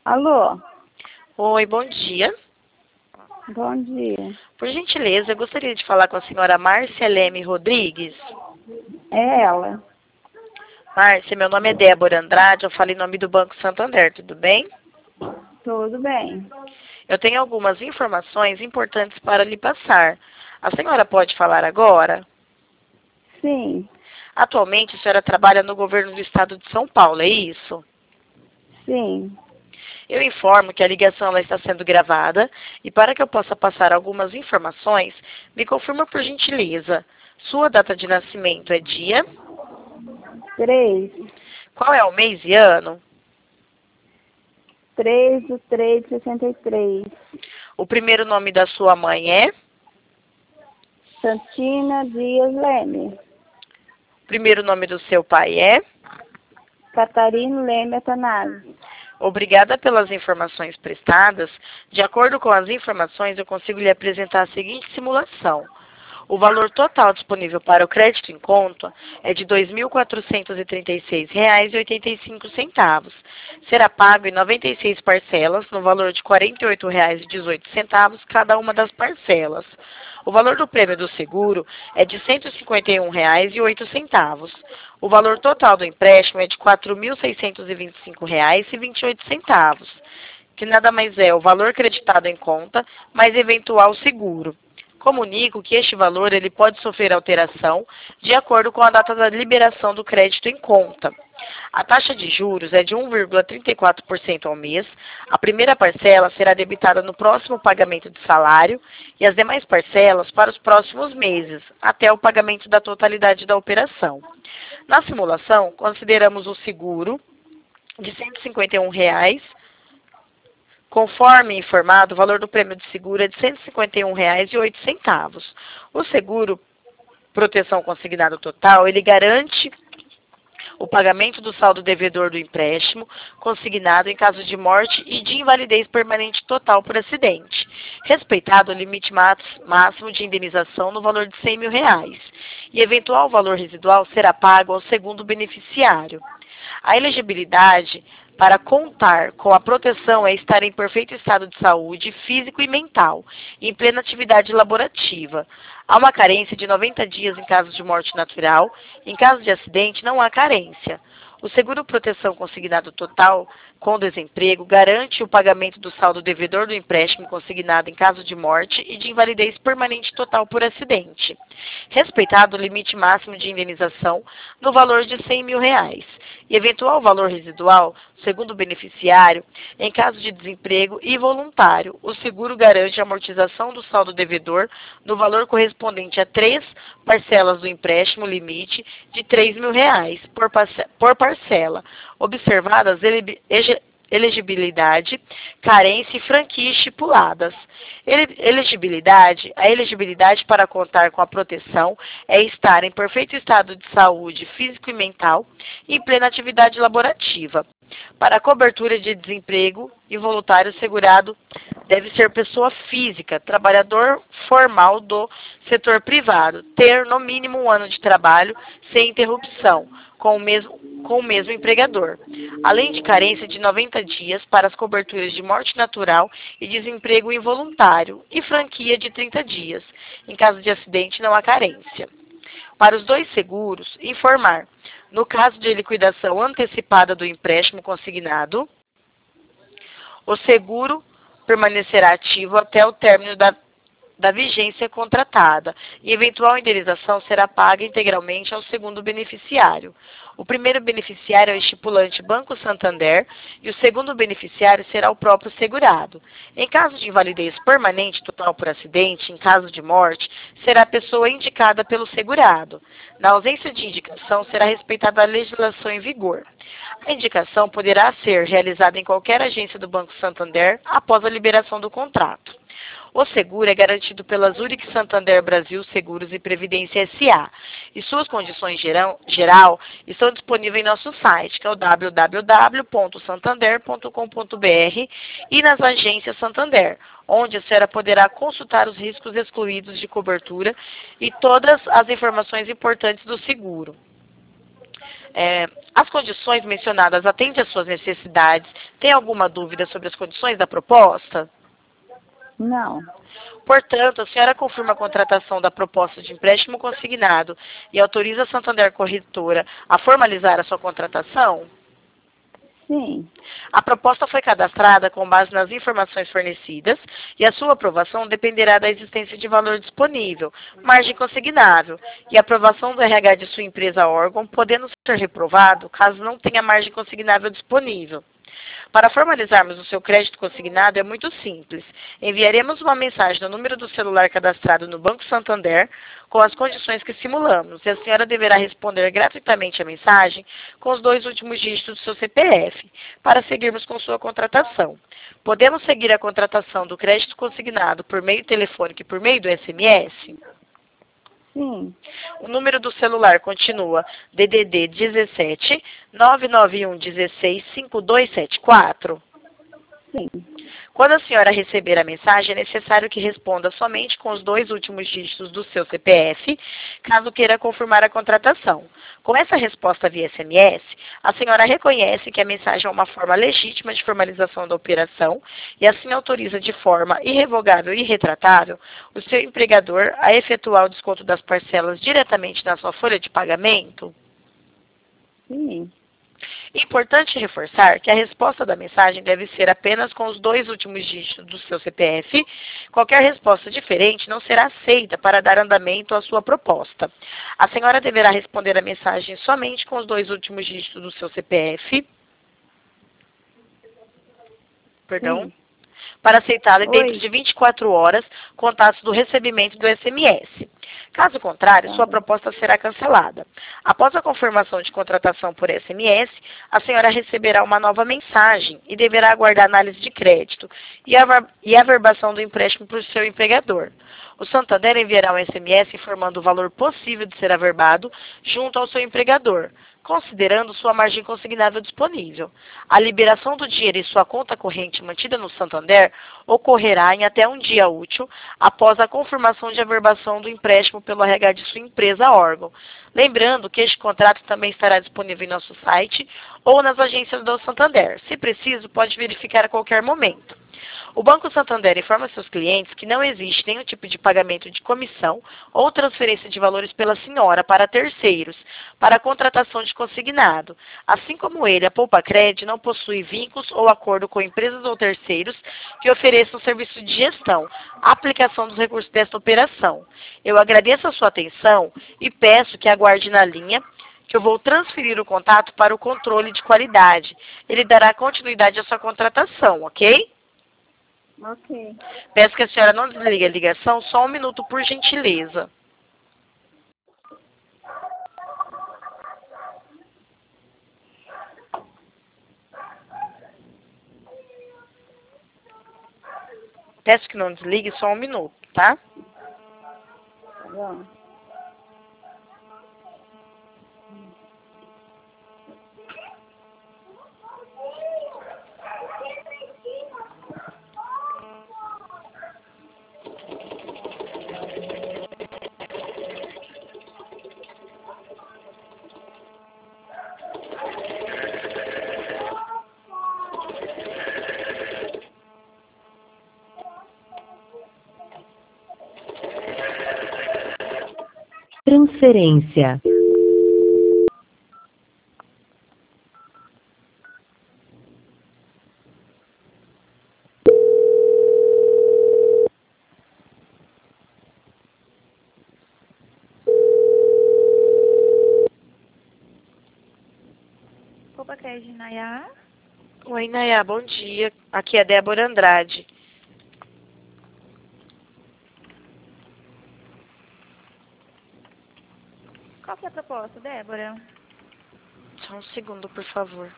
Alô, Oi, bom dia. bom dia. Por gentileza, eu gostaria de falar com a senhora Márcia Leme Rodrigues. É ela. Márcia, meu nome é Débora Andrade, eu falo em nome do Banco Santander, tudo bem? Tudo bem? Eu tenho algumas informações importantes para lhe passar. A senhora pode falar agora? Sim, Atualmente, a senhora trabalha no governo do estado de São Paulo, é isso? sim. Eu informo que a ligação ela está sendo gravada e para que eu possa passar algumas informações, me confirma por gentileza. Sua data de nascimento é dia? 3, Qual é o mês e ano? 3/3/63. O primeiro nome da sua mãe é? Santina Dias Leme. O primeiro nome do seu pai é? Catarino Leme Atanásio. Obrigada pelas informações prestadas. De acordo com as informações, eu consigo lhe apresentar a seguinte simulação. O valor total disponível para o crédito em conta é de R$ 2.436,85. Será pago em 96 parcelas, no valor de R$ 48,18 cada uma das parcelas. O valor do prêmio do seguro é de R$ 151,08. O valor total do empréstimo é de R$ 4.625,28, que nada mais é o valor creditado em conta, mais eventual seguro. Comunico que este valor ele pode sofrer alteração de acordo com a data da liberação do crédito em conta. A taxa de juros é de 1,34% ao mês. A primeira parcela será debitada no próximo pagamento de salário e as demais parcelas para os próximos meses, até o pagamento da totalidade da operação. Na simulação, consideramos o seguro de R$ 151,00. Conforme informado, o valor do prêmio de seguro é de R$ 151,08. O seguro proteção consignado total, ele garante o pagamento do saldo devedor do empréstimo consignado em caso de morte e de invalidez permanente total por acidente, respeitado o limite máximo de indenização no valor de R$ 100.000, e eventual valor residual será pago ao segundo beneficiário. A elegibilidade para contar com a proteção é estar em perfeito estado de saúde físico e mental, em plena atividade laborativa. Há uma carência de 90 dias em caso de morte natural. Em caso de acidente, não há carência. O seguro proteção consignado total com desemprego garante o pagamento do saldo devedor do empréstimo consignado em caso de morte e de invalidez permanente total por acidente, respeitado o limite máximo de indenização no valor de R$ 100.000, e eventual valor residual, segundo o beneficiário, em caso de desemprego e voluntário. O seguro garante a amortização do saldo devedor no valor correspondente a 3 parcelas do empréstimo limite de R$ 3.000 por parcela, observadas elegibilidade, carência e franquia estipuladas. A elegibilidade para contar com a proteção é estar em perfeito estado de saúde físico e mental e em plena atividade laborativa. Para a cobertura de desemprego involuntário, segurado deve ser pessoa física, trabalhador formal do setor privado, ter no mínimo 1 ano de trabalho sem interrupção com o mesmo empregador, além de carência de 90 dias para as coberturas de morte natural e desemprego involuntário e franquia de 30 dias. Em caso de acidente, não há carência. Para os dois seguros, informar. No caso de liquidação antecipada do empréstimo consignado, o seguro permanecerá ativo até o término da vigência contratada e eventual indenização será paga integralmente ao segundo beneficiário. O primeiro beneficiário é o estipulante Banco Santander e o segundo beneficiário será o próprio segurado. Em caso de invalidez permanente total por acidente, em caso de morte, será a pessoa indicada pelo segurado. Na ausência de indicação, será respeitada a legislação em vigor. A indicação poderá ser realizada em qualquer agência do Banco Santander após a liberação do contrato. O seguro é garantido pela Zurich Santander Brasil Seguros e Previdência S.A. e suas condições geral estão disponíveis em nosso site, que é o www.santander.com.br, e nas agências Santander, onde a senhora poderá consultar os riscos excluídos de cobertura e todas as informações importantes do seguro. As condições mencionadas atendem às suas necessidades? Tem alguma dúvida sobre as condições da proposta? Não. Portanto, a senhora confirma a contratação da proposta de empréstimo consignado e autoriza a Santander Corretora a formalizar a sua contratação? Sim. A proposta foi cadastrada com base nas informações fornecidas e a sua aprovação dependerá da existência de valor disponível, margem consignável e aprovação do RH de sua empresa órgão, podendo ser reprovado caso não tenha margem consignável disponível. Para formalizarmos o seu crédito consignado é muito simples. Enviaremos uma mensagem no número do celular cadastrado no Banco Santander com as condições que simulamos e a senhora deverá responder gratuitamente a mensagem com os 2 últimos dígitos do seu CPF para seguirmos com sua contratação. Podemos seguir a contratação do crédito consignado por meio telefônico e por meio do SMS? Sim. O número do celular continua DDD 17 991 16 5274. Sim. Quando a senhora receber a mensagem, é necessário que responda somente com os 2 últimos dígitos do seu CPF, caso queira confirmar a contratação. Com essa resposta via SMS, a senhora reconhece que a mensagem é uma forma legítima de formalização da operação e assim autoriza de forma irrevogável e irretratável o seu empregador a efetuar o desconto das parcelas diretamente na sua folha de pagamento? Sim. Importante reforçar que a resposta da mensagem deve ser apenas com os 2 últimos dígitos do seu CPF. Qualquer resposta diferente não será aceita para dar andamento à sua proposta. A senhora deverá responder a mensagem somente com os 2 últimos dígitos do seu CPF. Perdão. Sim. Para aceitá-la dentro Oi. de 24 horas, contatos do recebimento do SMS. Caso contrário, Tá sua bom. proposta será cancelada. Após a confirmação de contratação por SMS, a senhora receberá uma nova mensagem e deverá aguardar análise de crédito e a averbação do empréstimo para o seu empregador. O Santander enviará um SMS informando o valor possível de ser averbado junto ao seu empregador, considerando sua margem consignável disponível. A liberação do dinheiro em sua conta corrente mantida no Santander ocorrerá em até um dia útil após a confirmação de averbação do empréstimo pelo RH de sua empresa órgão. Lembrando que este contrato também estará disponível em nosso site ou nas agências do Santander. Se preciso, pode verificar a qualquer momento. O Banco Santander informa seus clientes que não existe nenhum tipo de pagamento de comissão ou transferência de valores pela senhora para terceiros, para a contratação de consignado. Assim como ele, a Poupa Cred não possui vínculos ou acordo com empresas ou terceiros que ofereçam serviço de gestão, aplicação dos recursos desta operação. Eu agradeço a sua atenção e peço que aguarde na linha, que eu vou transferir o contato para o controle de qualidade. Ele dará continuidade à sua contratação, ok? Ok. Peço que a senhora não desligue a ligação, só um minuto, por gentileza. Peço que não desligue, só um minuto, tá? Tá bom. Transferência. Poupa Cred, Nayá. Oi, Nayá, bom dia. Aqui é Débora Andrade. Qual que é a proposta, Débora? Só um segundo, por favor.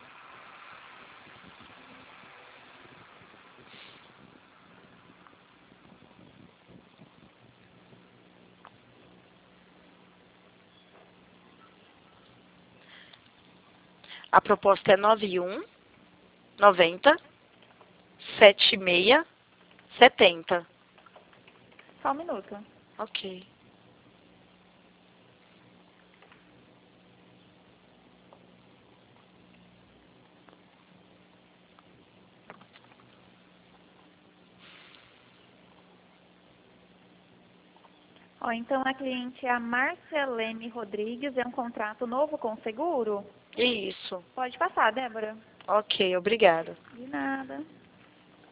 A proposta é 91 90 76 70. Só um minuto. Ok. Ó, então a cliente é a Marcelene Rodrigues, é um contrato novo com seguro? Isso. Pode passar, Débora. Ok, obrigada. De nada.